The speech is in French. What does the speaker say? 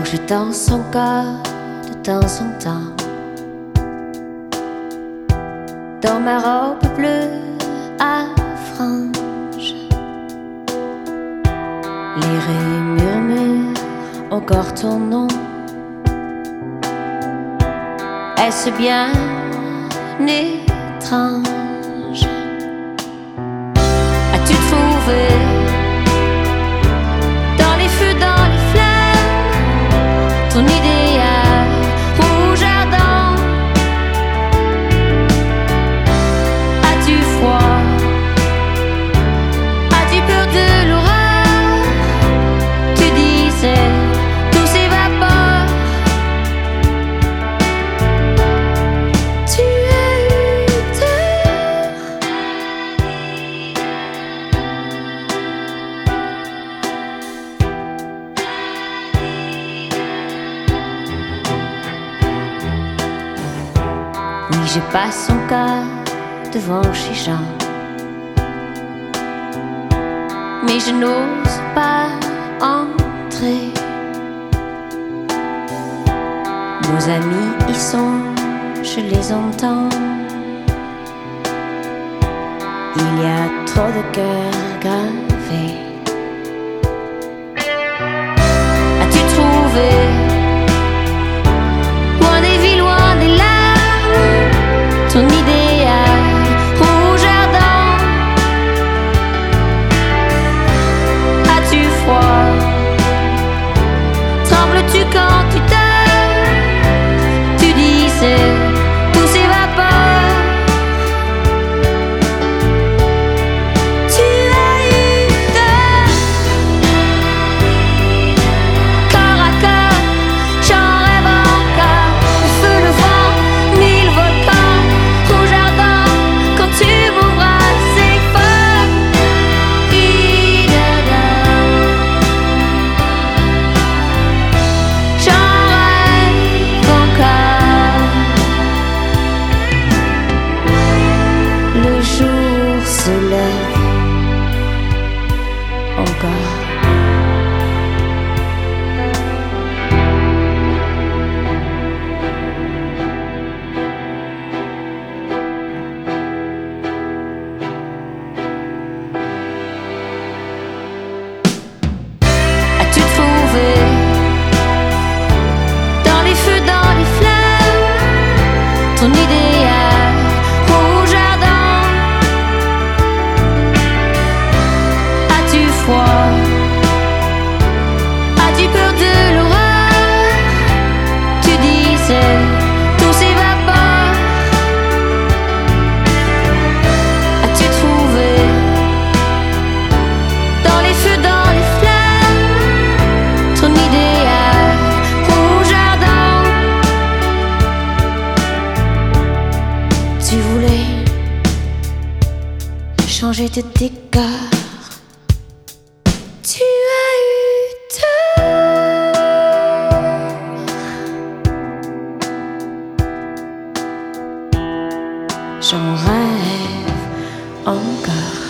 Donc je danse encore de temps en temps dans ma robe bleue à franges. Les rues murmurent encore ton nom. Est-ce bien étrange? As-tu trouvé dans les feux, dans les flammes, ton idéal rouge ardent? As-tu froid? As-tu peur de l'horreur? Tu disais tout s'évapore. Tu as eu tort. Oui, je passe encore devant chez Jean, mais je n'ose pas entrer. Nos amis y sont, je les entends. Il y a trop de cœurs gravés. As-tu trouvé loin des villes, loin des larmes, ton idéal rouge ardent? As-tu froid? Trembles-tu quand tu dors? Tu disais tout s'évapore. Tu as eu tort. Corps à corps, j'en rêve encore. Le feu, le vent, mille volcans, rouge ardent. Quand tu m'embrasses fort, j'en rêve encore. Le jour se lève encore. As-tu trouvé dans les feux, dans les flammes, ton idéal rouge ardent? As-tu froid? As-tu peur de l'horreur? Tu disais tout s'évapore. As-tu trouvé dans les feux, dans les flammes, ton idéal rouge ardent? Tu voulais changer de décor. Tu as eu tort. J'en rêve encore.